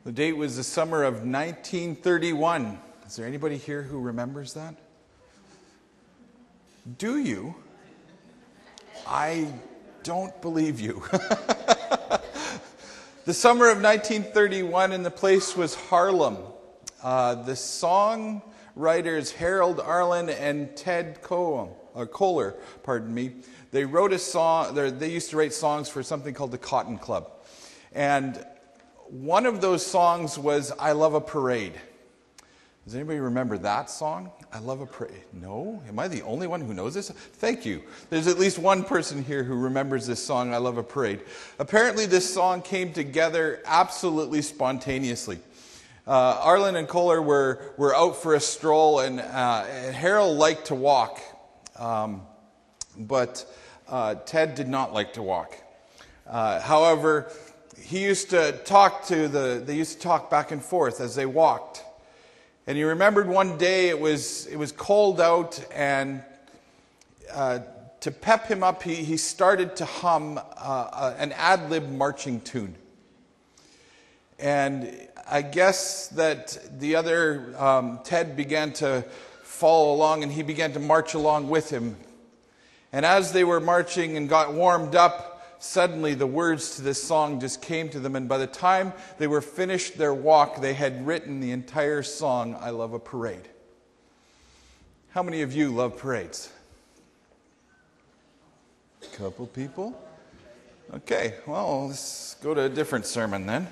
The date was the summer of 1931. Is there anybody here who remembers that? Do you? I don't believe you. The summer of 1931, and the place was Harlem. The songwriters Harold Arlen and Ted Koehler, they wrote a song. They used to write songs for something called the Cotton Club. And one of those songs was I Love a Parade. Does anybody remember that song? I Love a Parade. No? Am I the only one who knows this? Thank you. There's at least one person here who remembers this song, I Love a Parade. Apparently this song came together absolutely spontaneously. Arlen and Kohler were out for a stroll, and Harold liked to walk. But Ted did not like to walk. However, they used to talk back and forth as they walked. And he remembered one day it was cold out, and to pep him up, he started to hum an ad-lib marching tune. And I guess that the other Ted began to follow along, and he began to march along with him. And as they were marching and got warmed up, suddenly the words to this song just came to them, and by the time they were finished their walk, they had written the entire song, I Love a Parade. How many of you love parades? A couple people? Okay, well, let's go to a different sermon then.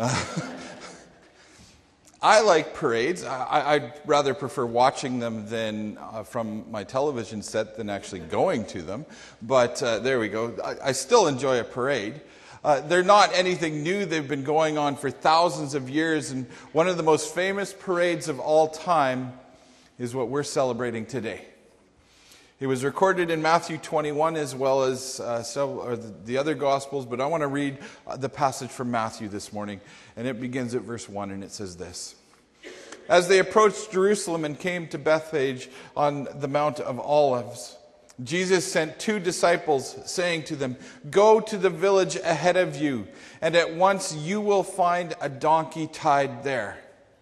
I like parades. I'd rather prefer watching them than from my television set than actually going to them. But there we go. I still enjoy a parade. They're not anything new. They've been going on for thousands of years. And one of the most famous parades of all time is what we're celebrating today. It was recorded in Matthew 21 as well as the other Gospels, but I want to read the passage from Matthew this morning, and it begins at verse 1, and it says this. As they approached Jerusalem and came to Bethphage on the Mount of Olives, Jesus sent 2 disciples, saying to them, "Go to the village ahead of you, and at once you will find a donkey tied there,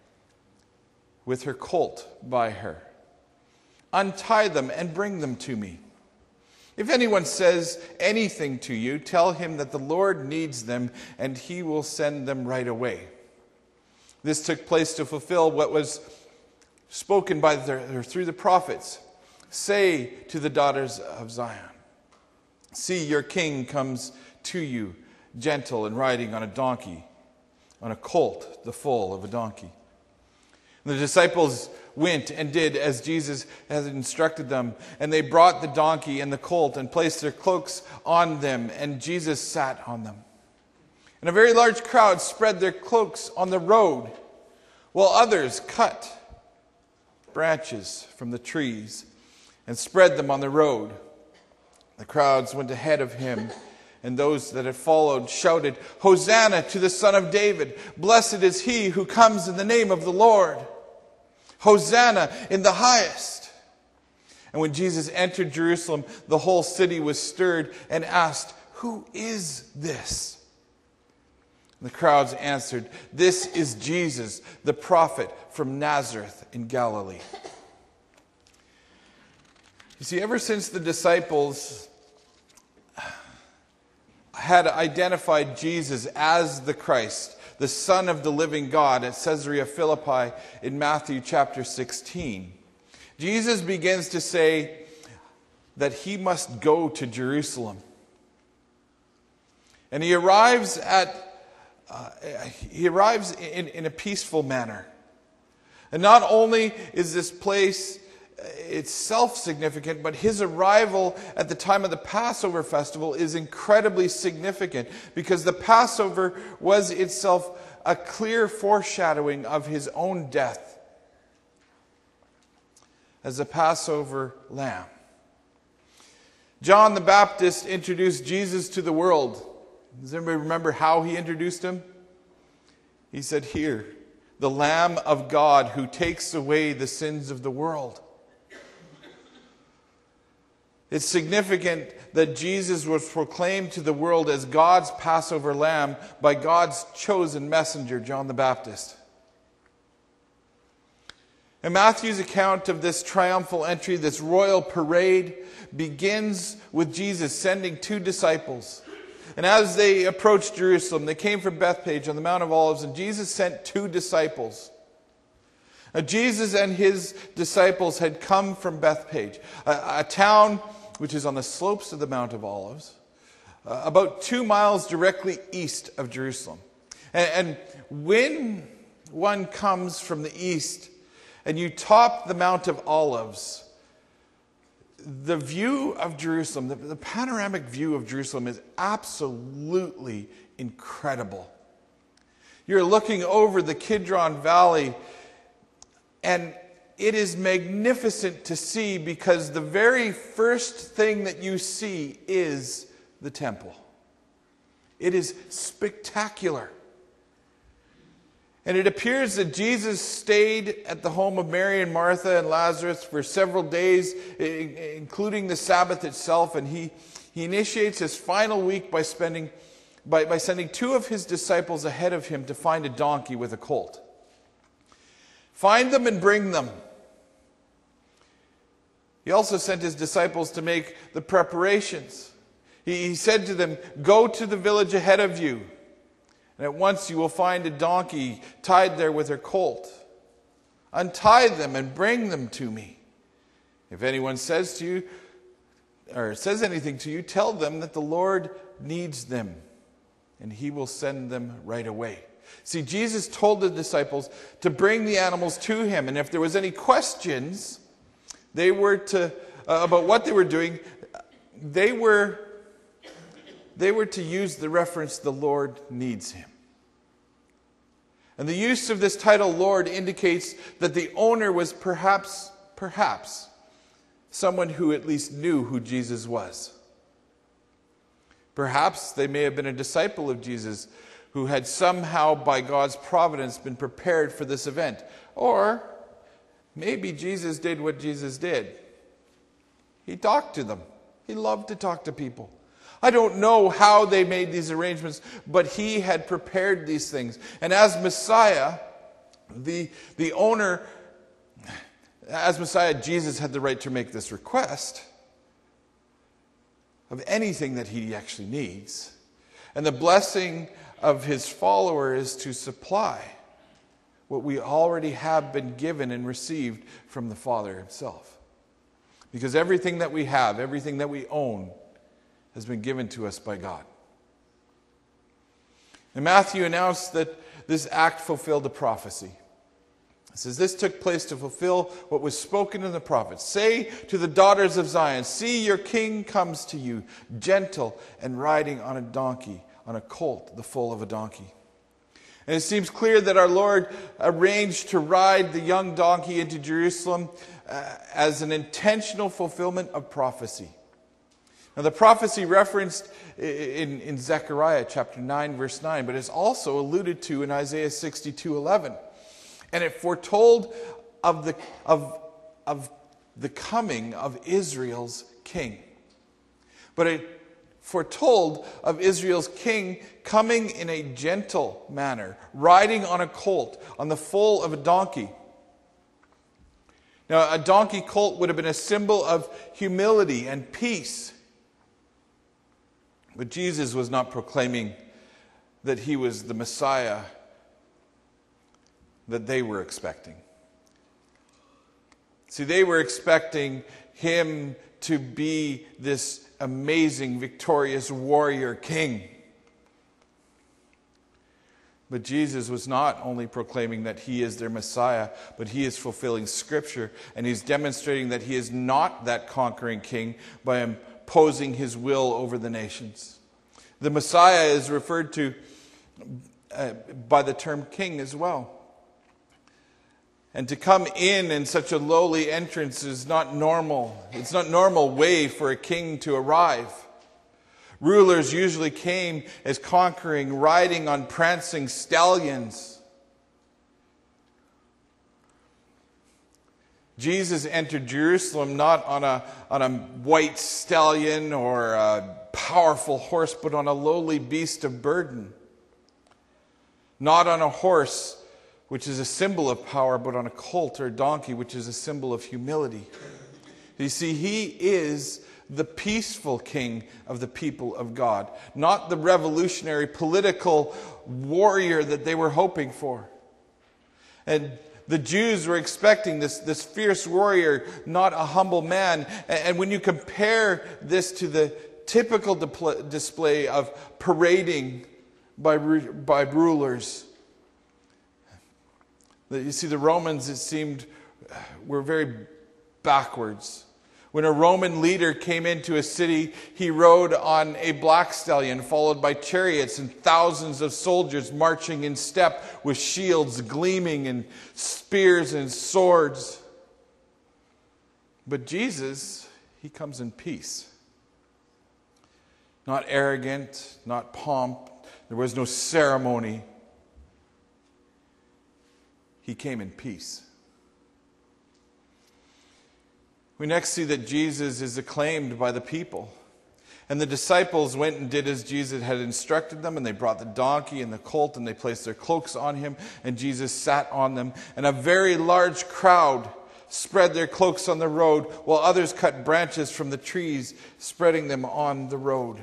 with her colt by her. Untie them and bring them to me. If anyone says anything to you, tell him that the Lord needs them, and he will send them right away." This took place to fulfill what was spoken through the prophets. "Say to the daughters of Zion, see, your king comes to you, gentle and riding on a donkey, on a colt, the foal of a donkey." The disciples went and did as Jesus had instructed them, and they brought the donkey and the colt and placed their cloaks on them, and Jesus sat on them. And a very large crowd spread their cloaks on the road, while others cut branches from the trees and spread them on the road. The crowds went ahead of him, and those that had followed shouted, "Hosanna to the Son of David! Blessed is he who comes in the name of the Lord! Hosanna in the highest!" And when Jesus entered Jerusalem, the whole city was stirred and asked, "Who is this?" And the crowds answered, "This is Jesus, the prophet from Nazareth in Galilee." You see, ever since the disciples had identified Jesus as the Christ, the Son of the living God, at Caesarea Philippi in Matthew chapter 16, Jesus begins to say that he must go to Jerusalem. And he arrives in a peaceful manner. And not only is this place itself significant, but his arrival at the time of the Passover festival is incredibly significant, because the Passover was itself a clear foreshadowing of his own death as a Passover lamb. John the Baptist introduced Jesus to the world. Does anybody remember how he introduced him? He said, "Here, the Lamb of God who takes away the sins of the world." It's significant that Jesus was proclaimed to the world as God's Passover lamb by God's chosen messenger, John the Baptist. And Matthew's account of this triumphal entry, this royal parade, begins with Jesus sending 2 disciples. And as they approached Jerusalem, they came from Bethphage on the Mount of Olives, and Jesus sent 2 disciples. Now, Jesus and his disciples had come from Bethphage, a town which is on the slopes of the Mount of Olives, about 2 miles directly east of Jerusalem. And when one comes from the east and you top the Mount of Olives, the view of Jerusalem, the panoramic view of Jerusalem is absolutely incredible. You're looking over the Kidron Valley, and it is magnificent to see because the very first thing that you see is the temple. It is spectacular. And it appears that Jesus stayed at the home of Mary and Martha and Lazarus for several days, including the Sabbath itself. And he initiates his final week by sending 2 of his disciples ahead of him to find a donkey with a colt. Find them and bring them. He also sent his disciples to make the preparations. He said to them, "Go to the village ahead of you, and at once you will find a donkey tied there with her colt. Untie them and bring them to me. If anyone says to you, or says anything to you, tell them that the Lord needs them, and he will send them right away." See, Jesus told the disciples to bring the animals to him, and if there was any questions about what they were doing, they were to use the reference, "The Lord needs him." And the use of this title, Lord, indicates that the owner was perhaps someone who at least knew who Jesus was. Perhaps they may have been a disciple of Jesus who had somehow, by God's providence, been prepared for this event. Or maybe Jesus did what Jesus did. He talked to them. He loved to talk to people. I don't know how they made these arrangements, but he had prepared these things. And as Messiah, the owner, as Messiah, Jesus had the right to make this request of anything that he actually needs. And the blessing of his follower is to supply what we already have been given and received from the Father himself. Because everything that we have, everything that we own, has been given to us by God. And Matthew announced that this act fulfilled a prophecy. It says, "This took place to fulfill what was spoken in the prophets. Say to the daughters of Zion, see, your king comes to you, gentle and riding on a donkey, on a colt, the foal of a donkey." And it seems clear that our Lord arranged to ride the young donkey into Jerusalem as an intentional fulfillment of prophecy. Now, the prophecy referenced in Zechariah chapter 9, verse 9, but is also alluded to in Isaiah 62:11. And it foretold of the coming of Israel's king. But it foretold of Israel's king coming in a gentle manner, riding on a colt, on the foal of a donkey. Now, a donkey colt would have been a symbol of humility and peace. But Jesus was not proclaiming that he was the Messiah that they were expecting. See, they were expecting him to be this amazing, victorious warrior king. But Jesus was not only proclaiming that he is their Messiah, but he is fulfilling Scripture, and he's demonstrating that he is not that conquering king by imposing his will over the nations. The Messiah is referred to by the term king as well. And to come in such a lowly entrance is not normal. It's not normal way for a king to arrive. Rulers usually came as conquering, riding on prancing stallions. Jesus entered Jerusalem not on a white stallion or a powerful horse, but on a lowly beast of burden. Not on a horse, which is a symbol of power, but on a colt or a donkey, which is a symbol of humility. You see, he is the peaceful king of the people of God, not the revolutionary political warrior that they were hoping for. And the Jews were expecting this fierce warrior, not a humble man. And when you compare this to the typical display of parading by rulers, you see, the Romans, it seemed, were very backwards. When a Roman leader came into a city, he rode on a black stallion, followed by chariots and thousands of soldiers marching in step with shields gleaming and spears and swords. But Jesus, he comes in peace. Not arrogant, not pomp. There was no ceremony. He came in peace. We next see that Jesus is acclaimed by the people. And the disciples went and did as Jesus had instructed them, and they brought the donkey and the colt, and they placed their cloaks on him, and Jesus sat on them. And a very large crowd spread their cloaks on the road, while others cut branches from the trees, spreading them on the road.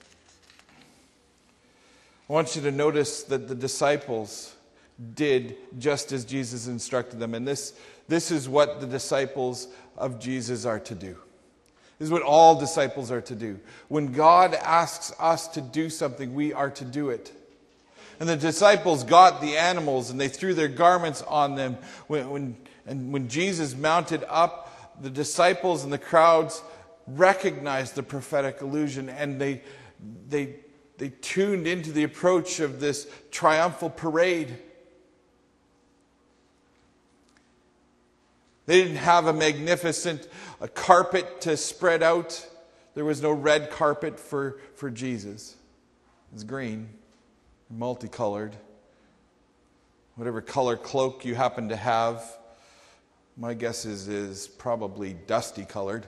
I want you to notice that the disciples did just as Jesus instructed them. And this is what the disciples of Jesus are to do. This is what all disciples are to do. When God asks us to do something, we are to do it. And the disciples got the animals and they threw their garments on them. When Jesus mounted up, the disciples and the crowds recognized the prophetic illusion, and they tuned into the approach of this triumphal parade. They didn't have a magnificent carpet to spread out. There was no red carpet for Jesus. It's green, multicolored. Whatever color cloak you happen to have, my guess is probably dusty colored.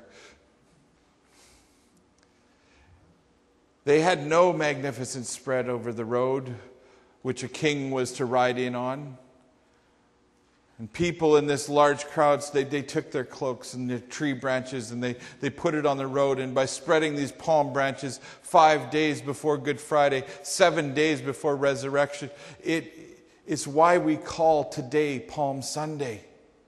They had no magnificent spread over the road which a king was to ride in on. And people in this large crowds, they took their cloaks and their tree branches and they put it on the road. And by spreading these palm branches 5 days before Good Friday, 7 days before resurrection, it's why we call today Palm Sunday.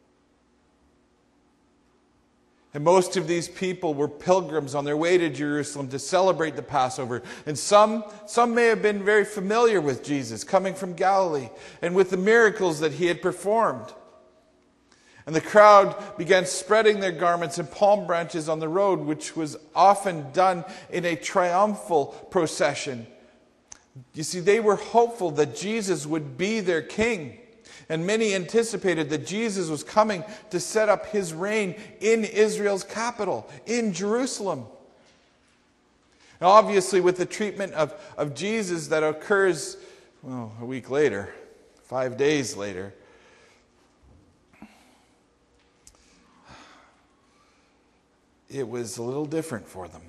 And most of these people were pilgrims on their way to Jerusalem to celebrate the Passover. And some may have been very familiar with Jesus, coming from Galilee, and with the miracles that he had performed. And the crowd began spreading their garments and palm branches on the road, which was often done in a triumphal procession. You see, they were hopeful that Jesus would be their king. And many anticipated that Jesus was coming to set up his reign in Israel's capital, in Jerusalem. Now, obviously, with the treatment of Jesus that occurs, a week later, 5 days later, it was a little different for them.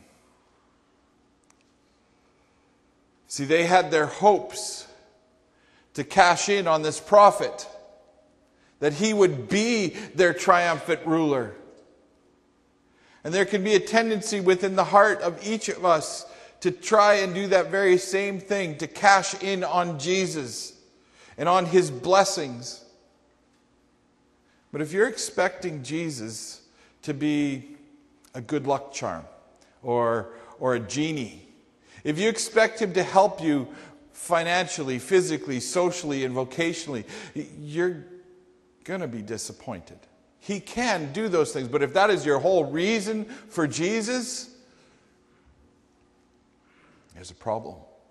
See, they had their hopes to cash in on this prophet, that he would be their triumphant ruler. And there can be a tendency within the heart of each of us to try and do that very same thing, to cash in on Jesus and on his blessings. But if you're expecting Jesus to be a good luck charm or a genie, if you expect him to help you financially, physically, socially, and vocationally, you're going to be disappointed. He can do those things, but if that is your whole reason for Jesus, there's a problem.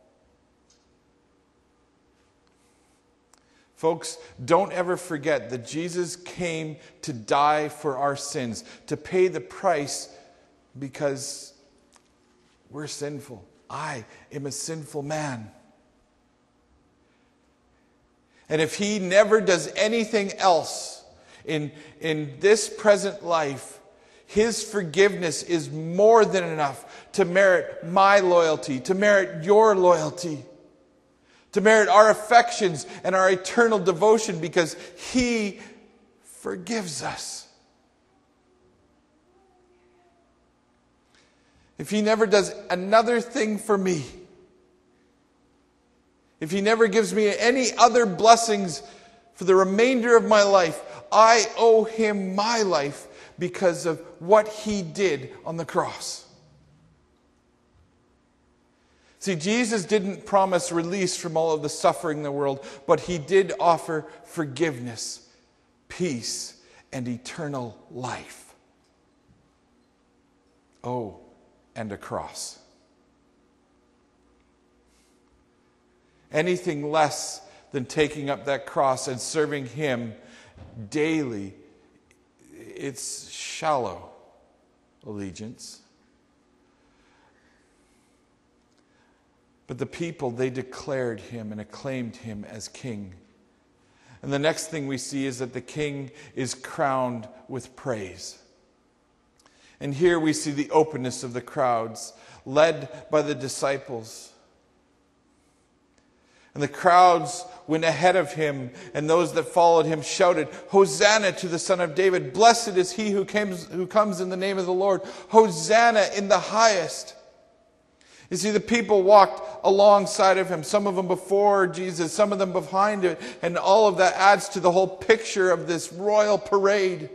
Folks, don't ever forget that Jesus came to die for our sins, to pay the price because we're sinful. I am a sinful man. And if he never does anything else In this present life, His forgiveness is more than enough to merit my loyalty, to merit your loyalty, to merit our affections and our eternal devotion, because He forgives us. If He never does another thing for me, if He never gives me any other blessings for the remainder of my life, I owe Him my life because of what He did on the cross. See, Jesus didn't promise release from all of the suffering in the world, but He did offer forgiveness, peace, and eternal life. Oh, and a cross. Anything less than taking up that cross and serving Him daily, it's shallow allegiance. But the people, they declared Him and acclaimed Him as King. And the next thing we see is that the King is crowned with praise. And here we see the openness of the crowds, led by the disciples. And the crowds went ahead of Him, and those that followed Him shouted, "Hosanna to the Son of David! Blessed is He who comes in the name of the Lord! Hosanna in the highest!" You see, the people walked alongside of Him, some of them before Jesus, some of them behind it, and all of that adds to the whole picture of this royal parade.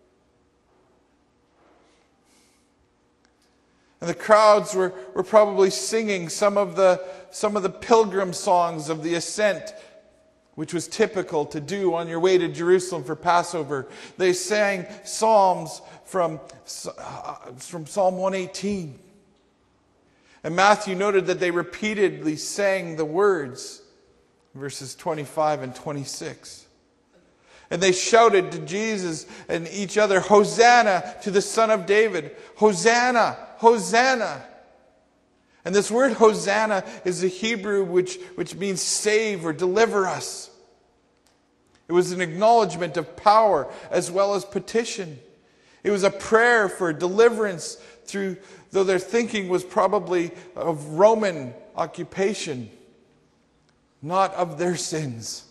And the crowds were probably singing some of the pilgrim songs of the ascent, which was typical to do on your way to Jerusalem for Passover. They sang psalms from Psalm 118. And Matthew noted that they repeatedly sang the words, verses 25 and 26. And they shouted to Jesus and each other, "Hosanna to the Son of David! Hosanna! Hosanna!" And this word Hosanna is the Hebrew which means save or deliver us. It was an acknowledgement of power as well as petition. It was a prayer for deliverance though their thinking was probably of Roman occupation, not of their sins.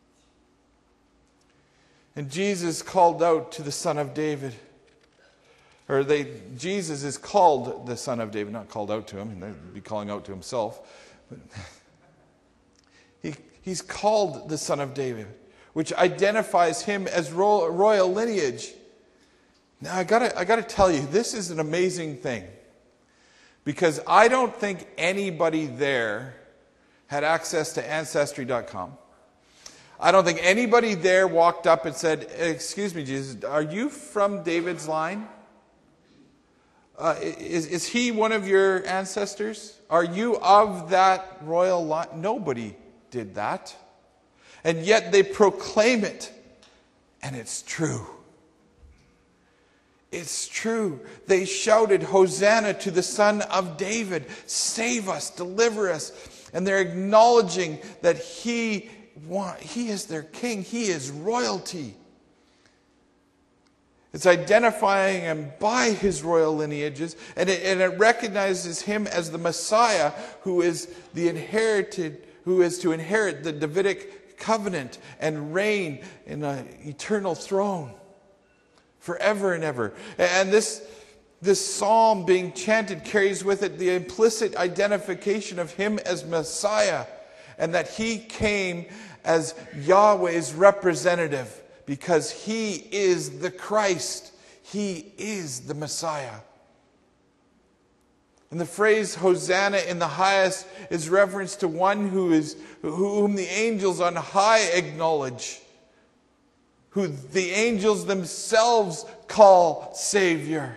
And Jesus called out to the Son of David. Jesus is called the Son of David, not called out to Him. He'd be calling out to Himself. But he's called the Son of David, which identifies Him as royal lineage. Now, I gotta tell you, this is an amazing thing. Because I don't think anybody there had access to Ancestry.com. I don't think anybody there walked up and said, "Excuse me, Jesus, are you from David's line? Is he one of your ancestors? Are you of that royal line?" Nobody did that. And yet they proclaim it. And it's true. It's true. They shouted, "Hosanna to the Son of David. Save us, deliver us." And they're acknowledging that He is their King. He is royalty. It's identifying Him by His royal lineages, and it recognizes Him as the Messiah who is to inherit the Davidic covenant and reign in an eternal throne forever and ever. And this psalm being chanted carries with it the implicit identification of Him as Messiah, and that He came as Yahweh's representative because He is the Christ. He is the Messiah. And the phrase "Hosanna in the highest" is reference to one whom the angels on high acknowledge, who the angels themselves call Savior.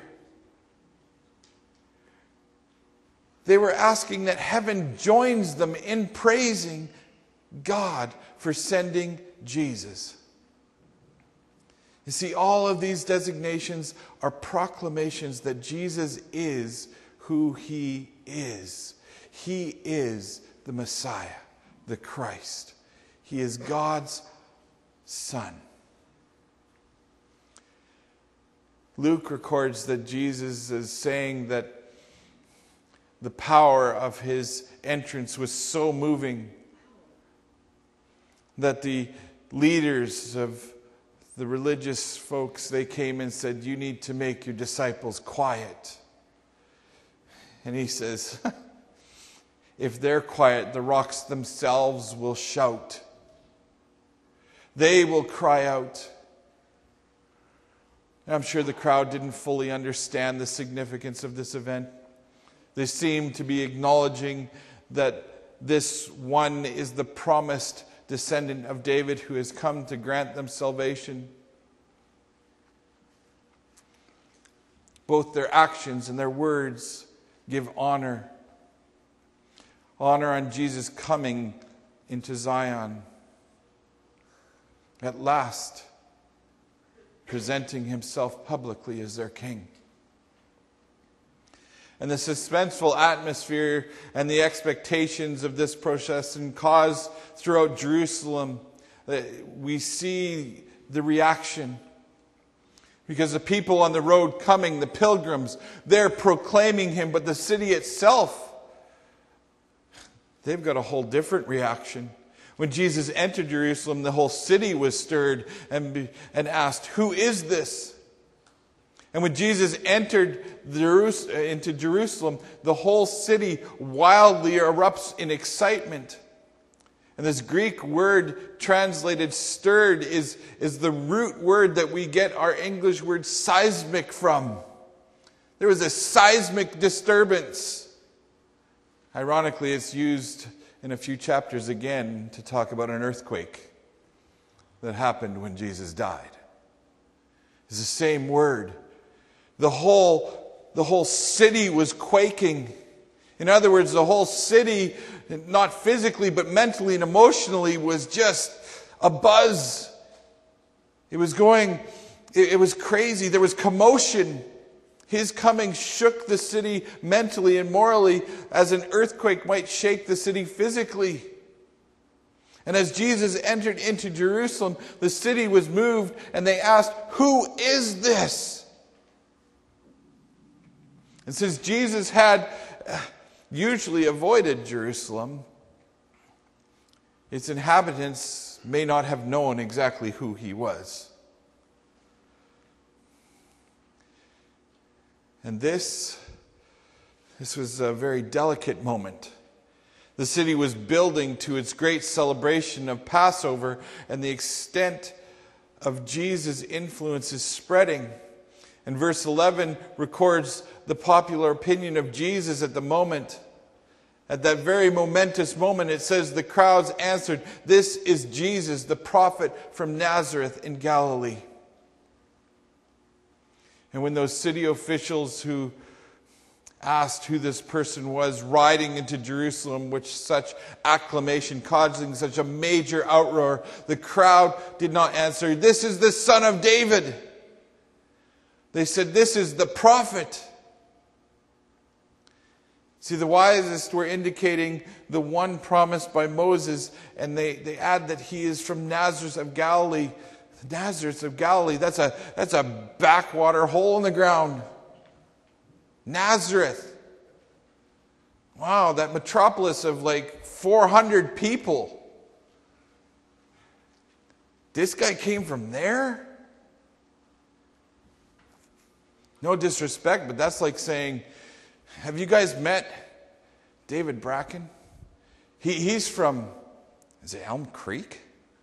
They were asking that heaven joins them in praising God for sending Jesus. You see, all of these designations are proclamations that Jesus is who He is. He is the Messiah, the Christ. He is God's Son. Luke records that Jesus is saying that the power of his entrance was so moving that the leaders of the religious folks, they came and said, "You need to make your disciples quiet." And he says, if they're quiet, the rocks themselves will shout. They will cry out. I'm sure the crowd didn't fully understand the significance of this event. They seemed to be acknowledging that this one is the promised descendant of David who has come to grant them salvation. Both their actions and their words give honor. Honor on Jesus coming into Zion. At last, presenting himself publicly as their king. And the suspenseful atmosphere and the expectations of this procession cause throughout Jerusalem, we see the reaction. Because the people on the road coming, the pilgrims, they're proclaiming him, but the city itself, they've got a whole different reaction. When Jesus entered Jerusalem, the whole city was stirred and asked, "Who is this?" And when Jesus entered into Jerusalem, the whole city wildly erupts in excitement. And this Greek word translated stirred is the root word that we get our English word seismic from. There was a seismic disturbance. Ironically, it's used in a few chapters again to talk about an earthquake that happened when Jesus died. It's the same word. The whole city was quaking. In other words, the whole city, not physically but mentally and emotionally, was just abuzz. It was crazy. There was commotion. His coming shook the city mentally and morally as an earthquake might shake the city physically. And as Jesus entered into Jerusalem, the city was moved and they asked, "Who is this?" And since Jesus had usually avoided Jerusalem, its inhabitants may not have known exactly who he was. And this was a very delicate moment. The city was building to its great celebration of Passover, and the extent of Jesus' influence is spreading. And verse 11 records the popular opinion of Jesus at the moment. At that very momentous moment, it says the crowds answered, "This is Jesus, the prophet from Nazareth in Galilee." And when those city officials who asked who this person was riding into Jerusalem with such acclamation, causing such a major outroar, the crowd did not answer, "This is the Son of David." They said, "This is the prophet." See, the wisest were indicating the one promised by Moses, and they add that he is from Nazareth of Galilee. Nazareth of Galilee, that's a backwater hole in the ground. Nazareth. Wow, that metropolis of like 400 people. This guy came from there? No disrespect, but that's like saying, have you guys met David Bracken? He's from, is it Elm Creek?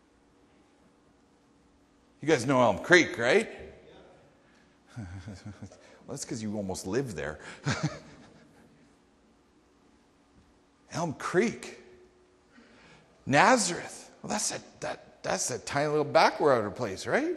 You guys know Elm Creek, right? Well, that's because you almost live there. Elm Creek. Nazareth. Well, that's a tiny little backwater place, right?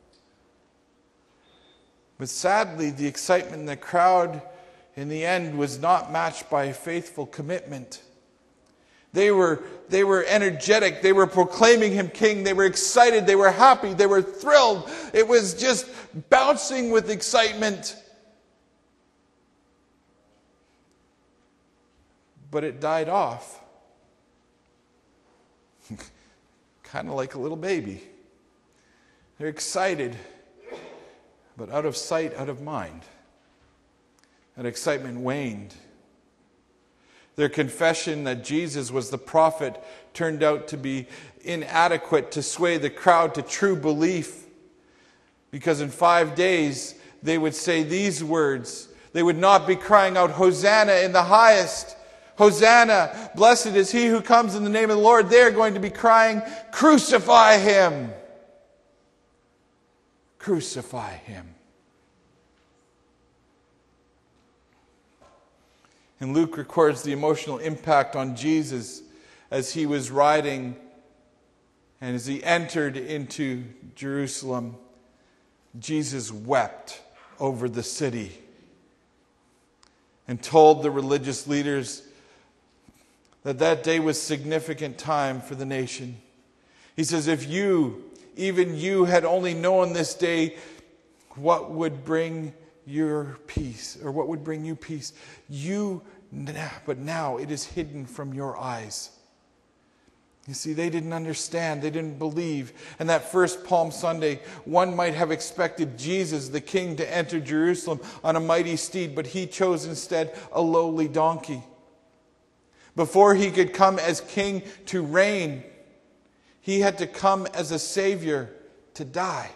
But sadly, the excitement in the crowd in the end was not matched by faithful commitment. They were energetic. They were proclaiming him king. They were excited. They were happy. They were thrilled. It was just bouncing with excitement. But it died off. Kind of like a little baby. They're excited. But out of sight, out of mind. That excitement waned. Their confession that Jesus was the prophet turned out to be inadequate to sway the crowd to true belief. Because in 5 days, they would say these words. They would not be crying out, Hosanna in the highest. Hosanna, blessed is he who comes in the name of the Lord. They are going to be crying, crucify him. Crucify him. And Luke records the emotional impact on Jesus as he was riding and as he entered into Jerusalem. Jesus wept over the city and told the religious leaders that that day was significant time for the nation. He says, if you, even you, had only known this day, what would bring your peace, or what would bring you peace? But now it is hidden from your eyes. You see, they didn't understand, they didn't believe. And that first Palm Sunday, one might have expected Jesus, the King, to enter Jerusalem on a mighty steed, but he chose instead a lowly donkey. Before he could come as king to reign, he had to come as a savior to die.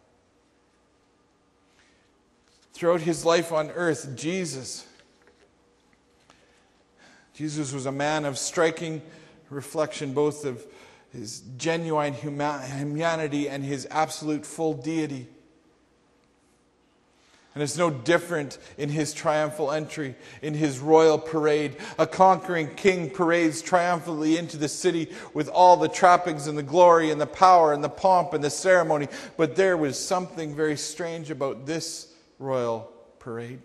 Throughout his life on earth, Jesus was a man of striking reflection, both of his genuine humanity and his absolute full deity. And it's no different in his triumphal entry, in his royal parade. A conquering king parades triumphantly into the city with all the trappings and the glory and the power and the pomp and the ceremony. But there was something very strange about this royal parade.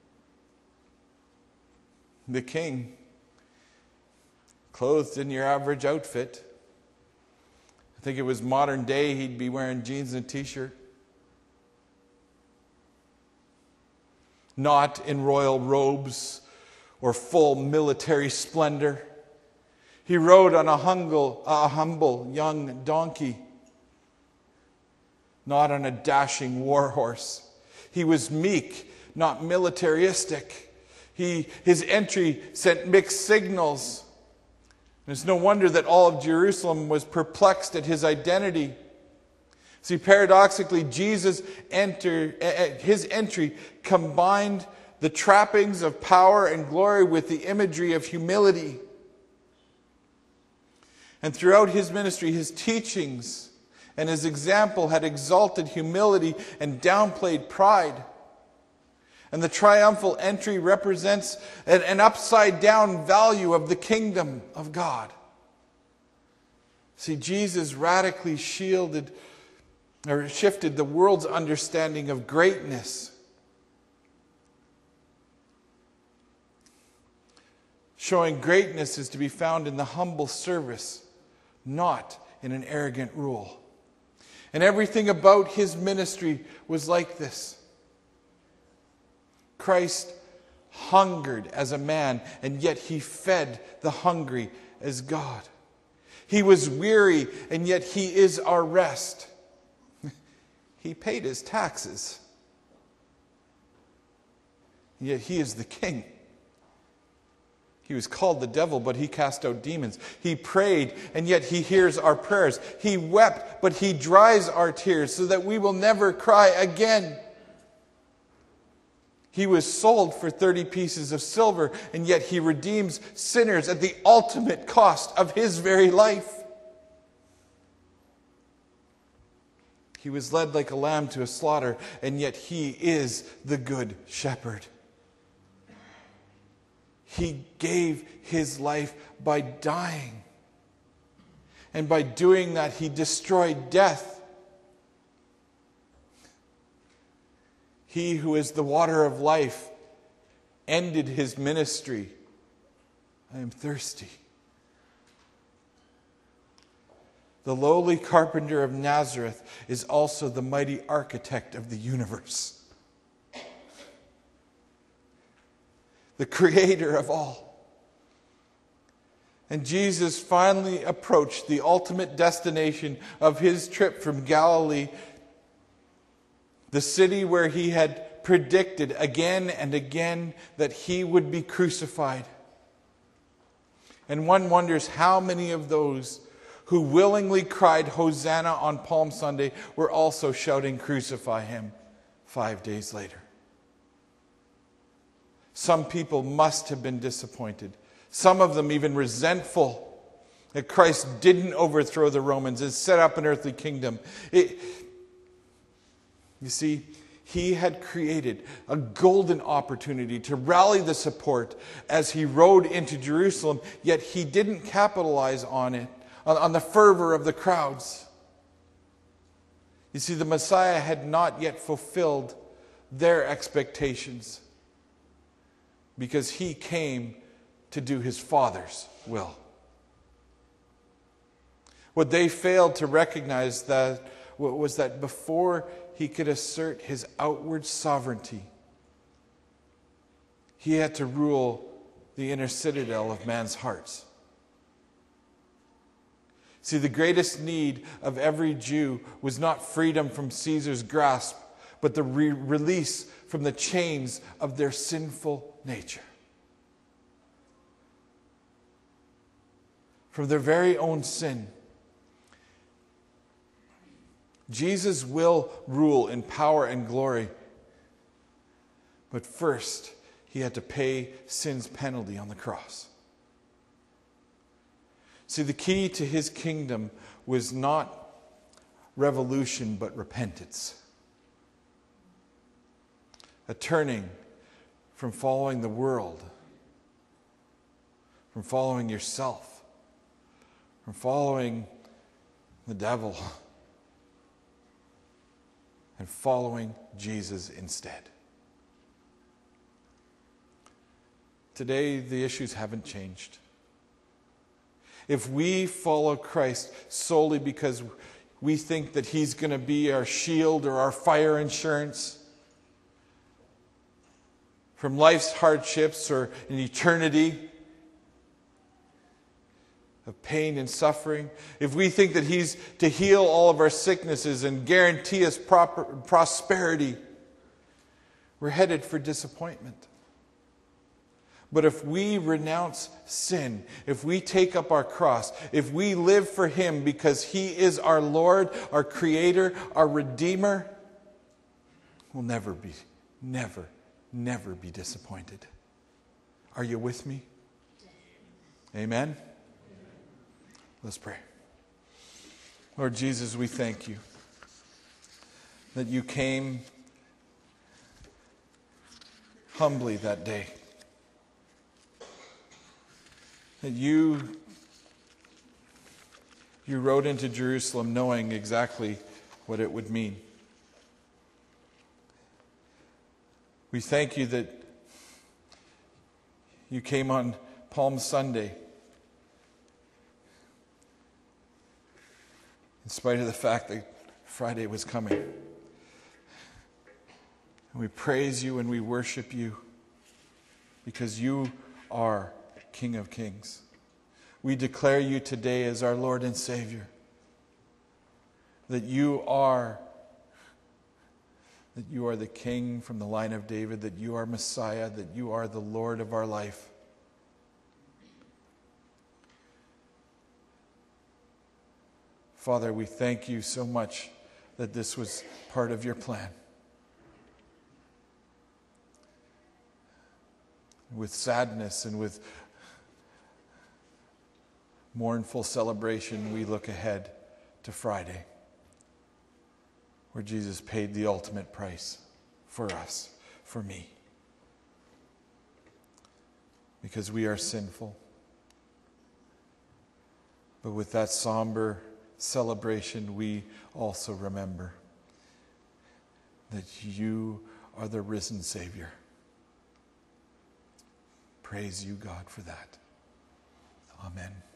The king, clothed in your average outfit. I think it was modern day, he'd be wearing jeans and a t-shirt. Not in royal robes or full military splendor. He rode on a humble young donkey, not on a dashing war horse. He was meek, not militaristic. His entry sent mixed signals. It's no wonder that all of Jerusalem was perplexed at his identity. See, paradoxically, his entry combined the trappings of power and glory with the imagery of humility. And throughout his ministry, his teachings and his example had exalted humility and downplayed pride. And the triumphal entry represents an upside-down value of the kingdom of God. See, Jesus radically shifted the world's understanding of greatness. Showing greatness is to be found in the humble service, not in an arrogant rule. And everything about his ministry was like this. Christ hungered as a man, and yet he fed the hungry as God. He was weary, and yet he is our rest. He paid his taxes, and yet he is the king. He was called the devil, but he cast out demons. He prayed, and yet he hears our prayers. He wept, but he dries our tears so that we will never cry again. He was sold for 30 pieces of silver, and yet he redeems sinners at the ultimate cost of his very life. He was led like a lamb to a slaughter, and yet he is the good shepherd. He gave his life by dying. And by doing that, he destroyed death. He who is the water of life ended his ministry. I am thirsty. The lowly carpenter of Nazareth is also the mighty architect of the universe. The creator of all. And Jesus finally approached the ultimate destination of his trip from Galilee The city where he had predicted again and again that he would be crucified. And one wonders how many of those who willingly cried Hosanna on Palm Sunday were also shouting, "Crucify him," 5 days later. Some people must have been disappointed. Some of them even resentful that Christ didn't overthrow the Romans and set up an earthly kingdom. You see, he had created a golden opportunity to rally the support as he rode into Jerusalem, yet he didn't capitalize on it, on the fervor of the crowds. You see, the Messiah had not yet fulfilled their expectations because he came to do his Father's will. What they failed to recognize was that before he could assert his outward sovereignty, he had to rule the inner citadel of man's hearts. See, the greatest need of every Jew was not freedom from Caesar's grasp, but the release from the chains of their sinful nature. From their very own sin. Jesus will rule in power and glory. But first, he had to pay sin's penalty on the cross. See, the key to his kingdom was not revolution, but repentance. A turning from following the world, from following yourself, from following the devil, and following Jesus instead. Today, the issues haven't changed. If we follow Christ solely because we think that he's going to be our shield or our fire insurance from life's hardships or an eternity of pain and suffering, if we think that he's to heal all of our sicknesses and guarantee us prosperity, we're headed for disappointment. But if we renounce sin, if we take up our cross, if we live for him because he is our Lord, our Creator, our Redeemer, we'll never be disappointed. Are you with me? Amen? Let's pray. Lord Jesus, we thank you that you came humbly that day. That you rode into Jerusalem knowing exactly what it would mean. We thank you that you came on Palm Sunday in spite of the fact that Friday was coming. And we praise you and we worship you because you are King of Kings. We declare you today as our Lord and Savior. That you are the King from the line of David, that you are Messiah, that you are the Lord of our life. Father, we thank you so much that this was part of your plan. With sadness and with mournful celebration, we look ahead to Friday, where Jesus paid the ultimate price for us, for me. Because we are sinful. But with that somber celebration, we also remember that you are the risen Savior. Praise you, God, for that. Amen.